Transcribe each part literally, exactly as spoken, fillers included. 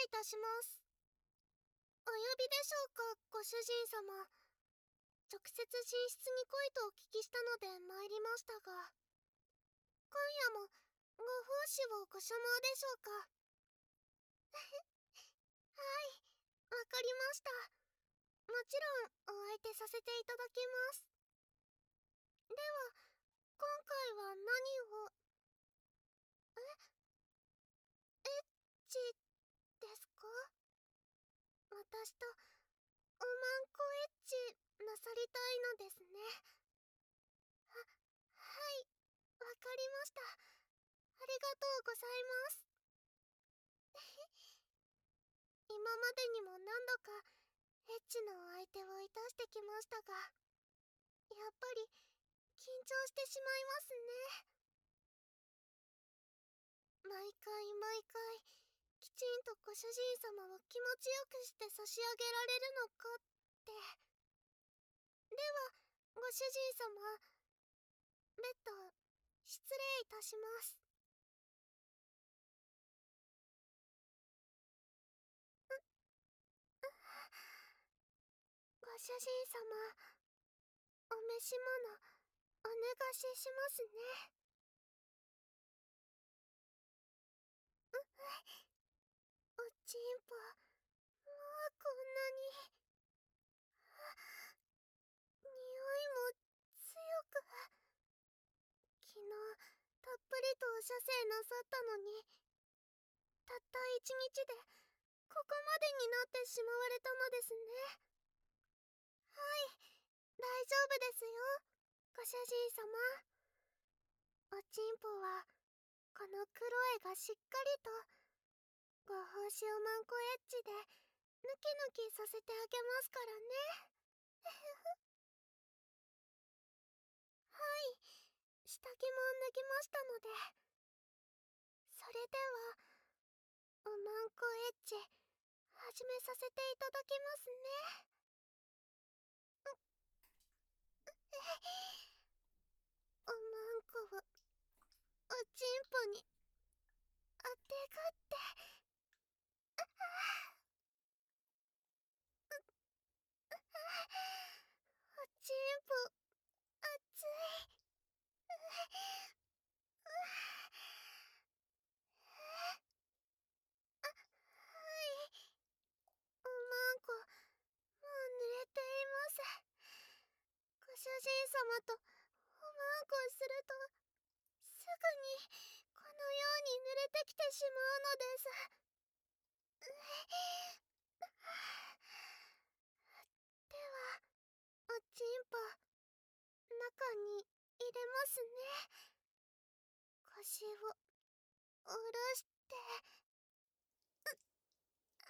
いたします。お呼びでしょうか、ご主人様。直接寝室に来いとお聞きしたので参りましたが、今夜もご奉仕をご所望でしょうか。はい、わかりました。もちろんお相手させていただきます。では、今回は何を。えエッチですか？私とおまんこエッチなさりたいのですね。は、はい、わかりました。ありがとうございます。今までにも何度かエッチなお相手をいたしてきましたが、やっぱり緊張してしまいますね。毎回毎回きちんとご主人様を気持ちよくして差し上げられるのかって。では、ご主人様、ベッド失礼いたします。ご主人様、お召し物お願いしますね。おちんぽ、もうこんなに。匂いも強く。昨日たっぷりとお射精なさったのに、たった一日でここまでになってしまわれたのですね。はい、大丈夫ですよ、ご主人様。おちんぽはこのクロエがしっかりとご奉仕おまんこエッチでヌキヌキさせてあげますからね。はい、下着も脱ぎましたので。それではおまんこエッチ始めさせていただきますね。おまんこをおちんぽにあてがって。おちんぽ熱い。あ、はい、おまんこもう濡れています。ご主人様とおまんこするとすぐにこのように濡れてきてしまうのです。では、おちんぽ中に入れますね。腰を下ろして。あ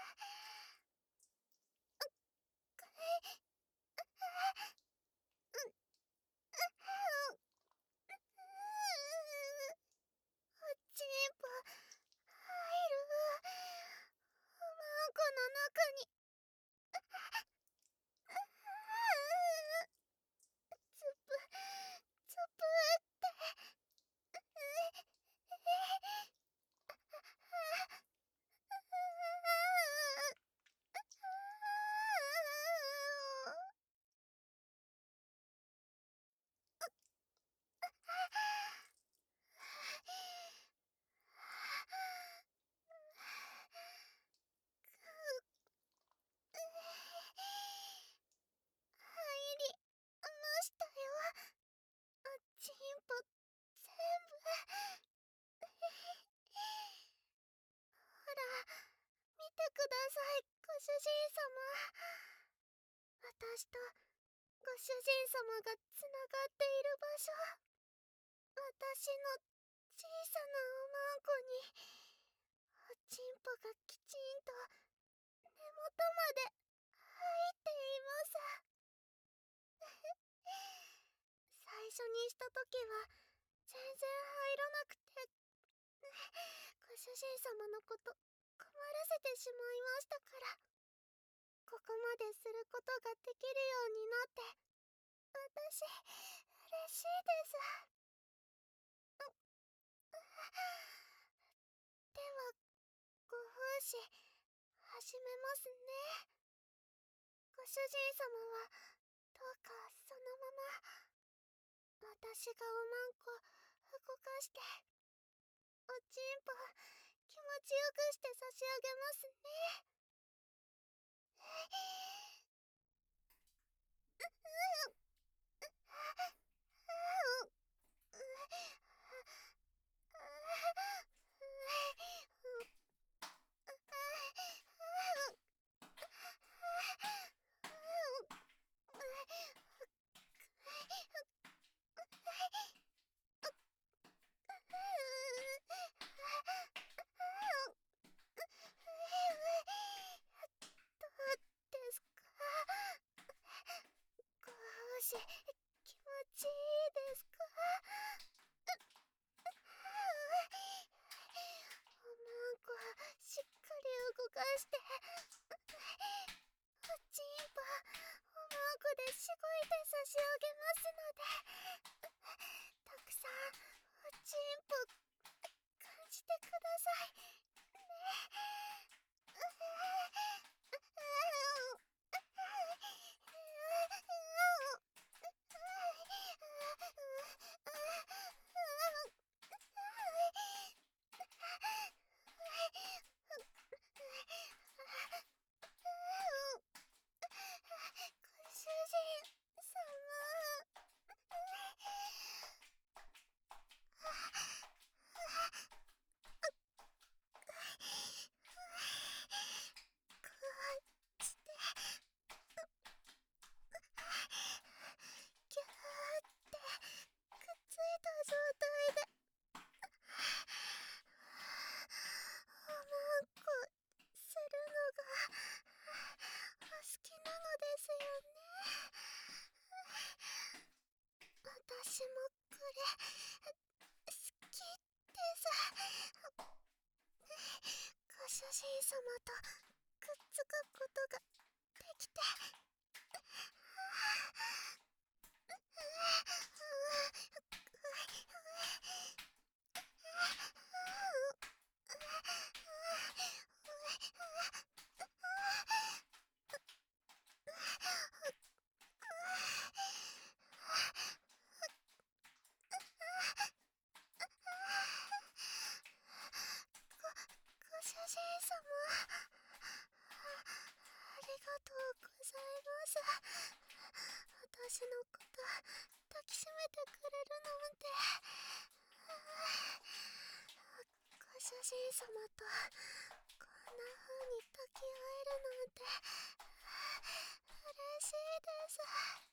おちんぽ入る。おまんこの中に。つぷつぷって入りましたよ、おちんぽ全部。ほら、見てください、ご主人様。私とご主人様がつながっている場所。私の小さなおまんこにおちんぽがきちんと根元まで入っています。最初にした時は全然入らなくて、ご主人様のこと困らせてしまいましたから、ここまですることができるようになって私嬉しいです。では、ご奉し始めますね。ご主人様はどうかそのまま私がおまんこ動かしておちんぽ気持ちよくして差し上げますね。ですか？ごし気持ちいいですか？おまんこしっかり動かしておちんぽおまんこでしごいて差し上げますので、たくさんおちんぽ感じてくださいね。ご主人様。こうしてキャーってくっついた状態でおまんこするのがお好きなのですよね。私もこれ好きですご主人様とくっつくことができてご主人様、ありがとうございます。私のこと抱きしめてくれるなんて。ご主人様とこんな風に抱き合えるなんて嬉しいです。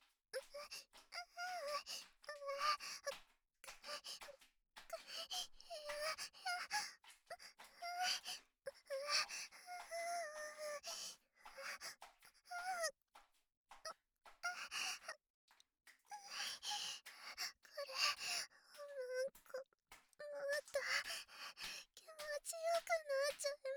これおまんこもっと気持ちよくなっちゃい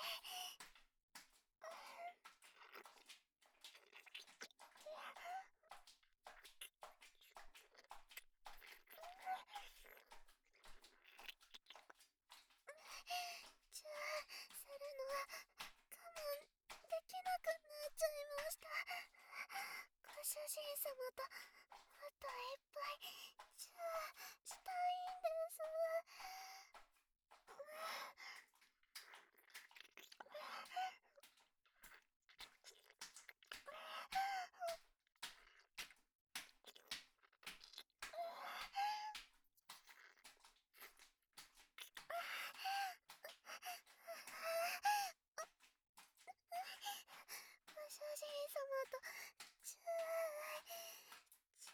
チューするのは我慢できなくなっちゃいました。ご主人様ともっといっぱいチューしたいんです。ご主人様とチューチュ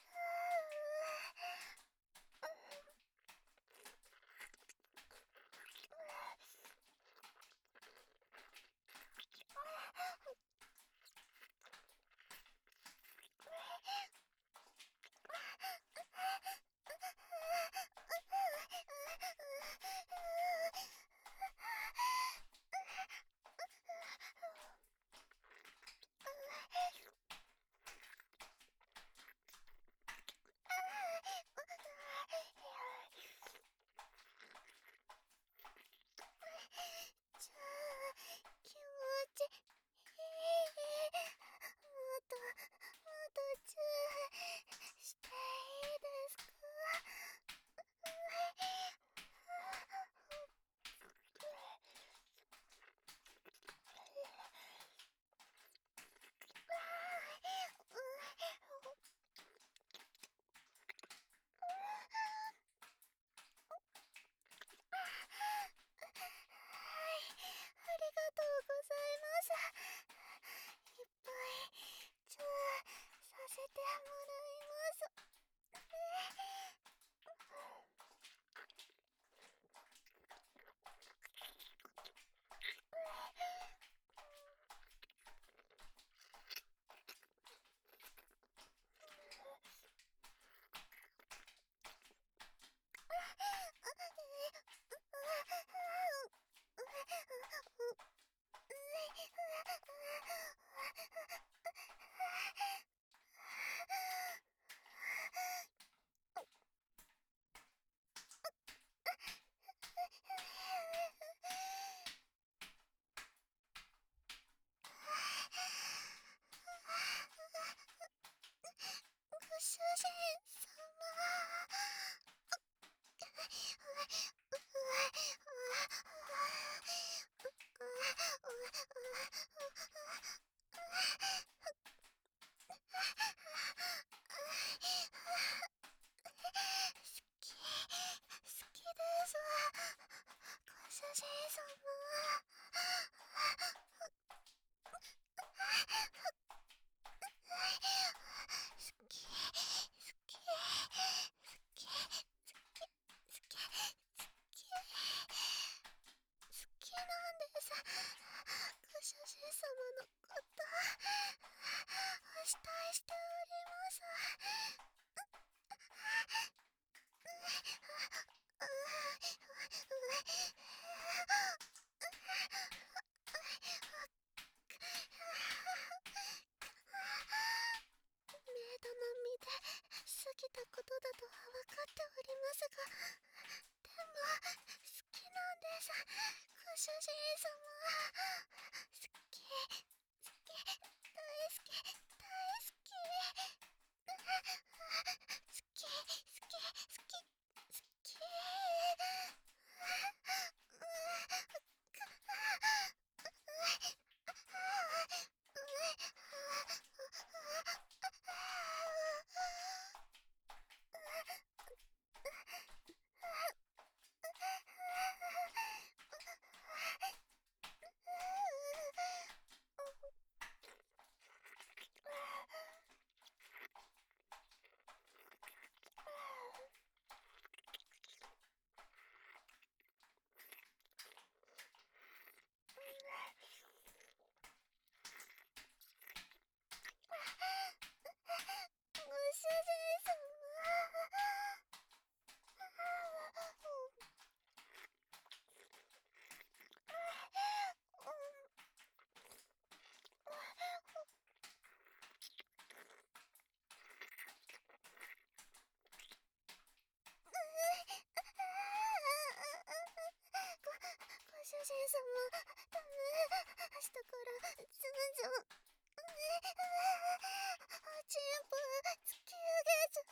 チュー気持ちいい。もっともっとチューしていいですか？はい、ありがとうございます。いっぱいチューさせてもらいます。ご主人様。好き、好きです。ご主人様。好き、好き、好き、好き、好き、好きなんです。ご主人様のこと、お慕いしております。メイドの身で過ぎたことだとは分かっておりますが、でも好きなんです。ご主人様。好き、好き、大好き、大好き。好き、好き、好き、好き。 ダメ。明日からずんずんおちんぽ突き上げちゃ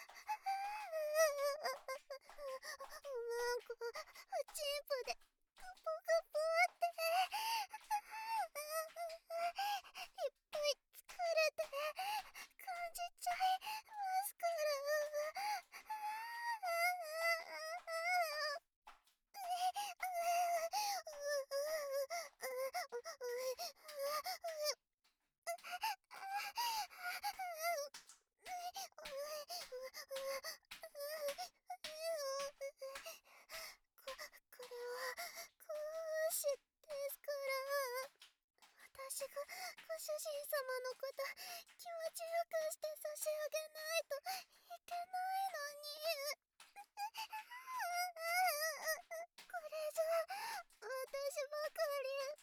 なんかおちんぽでガポガポっていっぱい疲れて感じちゃいますから。こ、これは少しですから。私がご主人様のこと気持ちよくして差し上げないといけないのに。これじゃ私ばかり。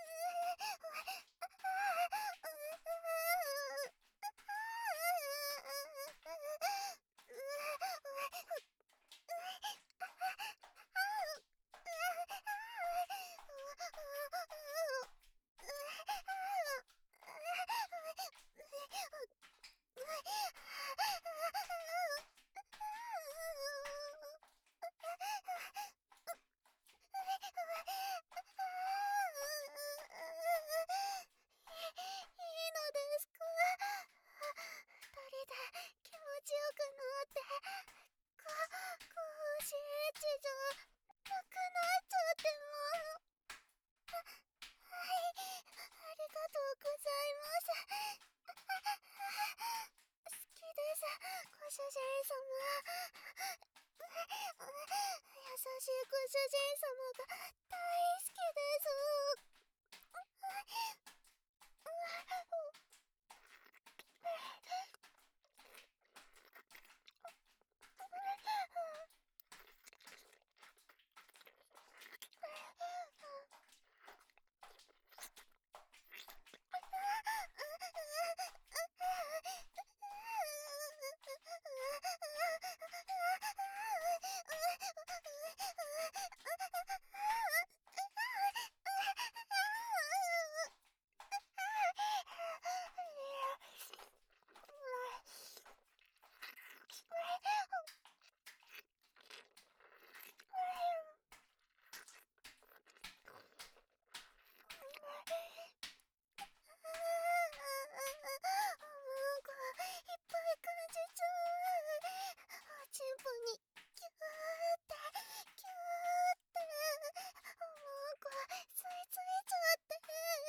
いいのですか？二人で気持ちよくなってか、ごしちじゃなくなっちゃっても。はい、ありがとうございます。好きです、ご主人様。優しいご主人様が大好きです。なんかいっぱい感じちゃう。おちんぽにキューってキューってなんか吸い付いちゃって。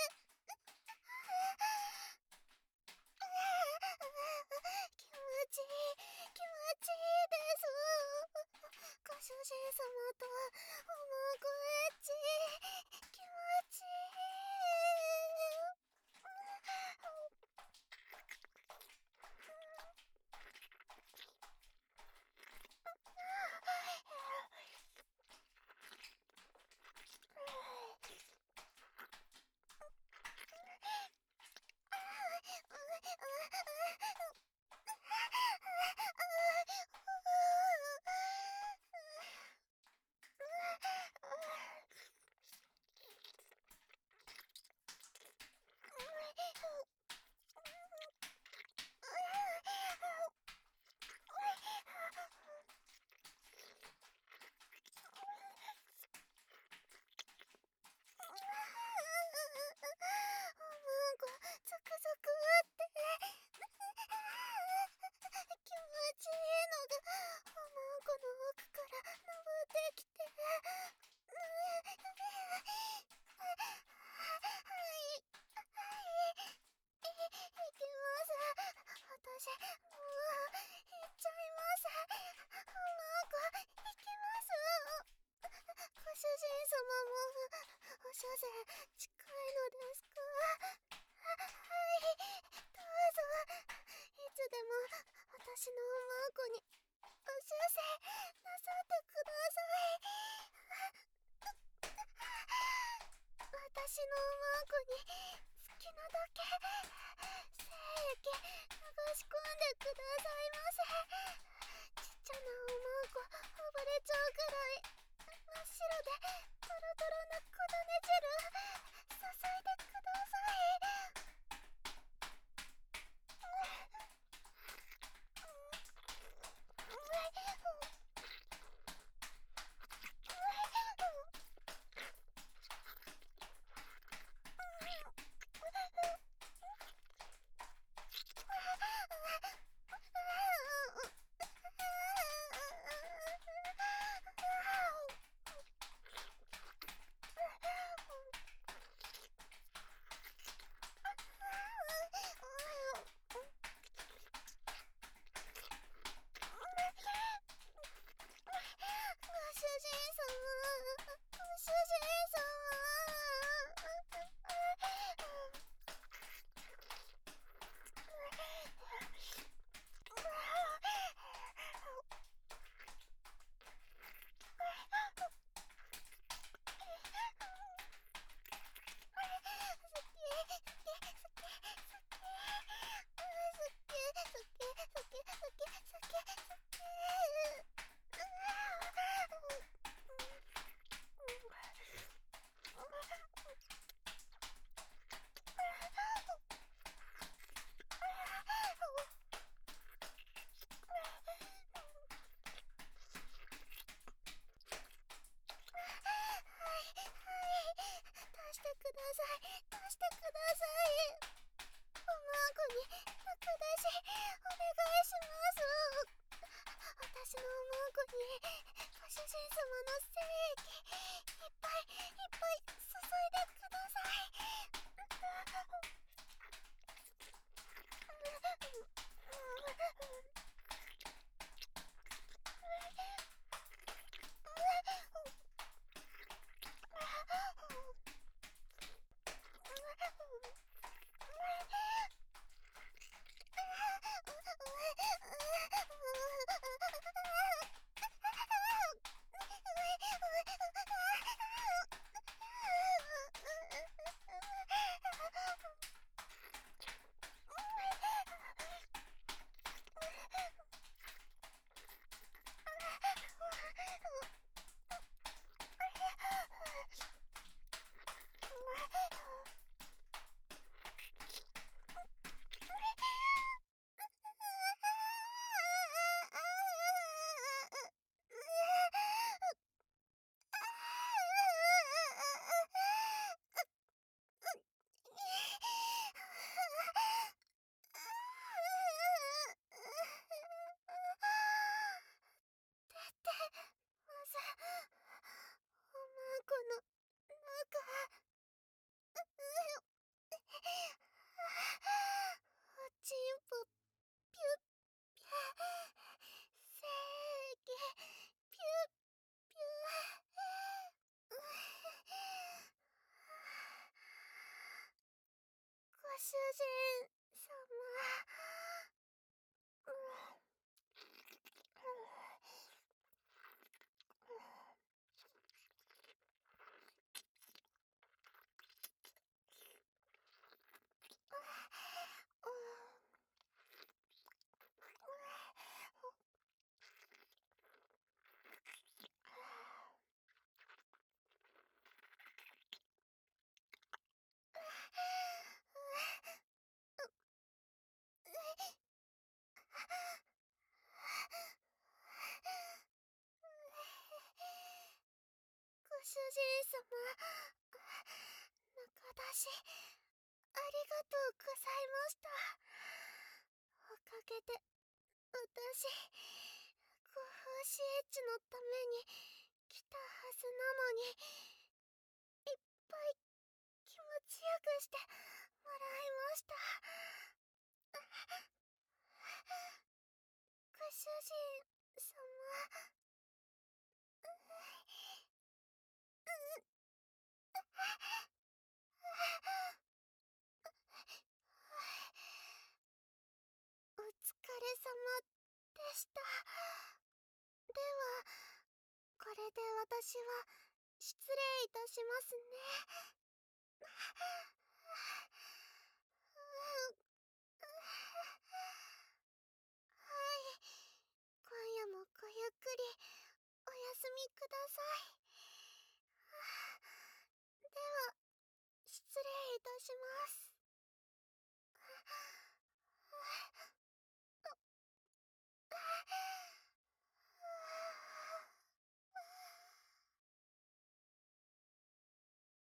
気持ちいい気持ちいいです。ご主人様とおまごエッチ気持ちいい。なんかゾクゾクって気持ちいいのがおまんこの奥から登ってきて。はいはいい、いきます。私もう行っちゃいます。おまんこ行きます。ご主人様もおしゃぜ近いのですか？はい、どうぞ。いつでも私のおまんこにおしゃぜなさってください。私のおまんこに好きなだけ精液流し込んでくださいませ。ちっちゃなおまんこ溺れちゃうくらい真っ白でプロドロな粉ね汁注いでください。ご主人様、ご主人様。出してください、出してください。おまーごに中出しお願いします。私のおまーごにご主人様の精液いっぱいいっぱい注いでください。ご主人様。ご主人様、中出しありがとうございました。おかげで私ごふうしエッチのために来たはずなのに、いっぱい気持ちよくしてもらいました。ご主人様。お疲れ様でした。では、これで私は失礼いたしますね。はい、今夜もごゆっくりお休みください。 では失礼いたします。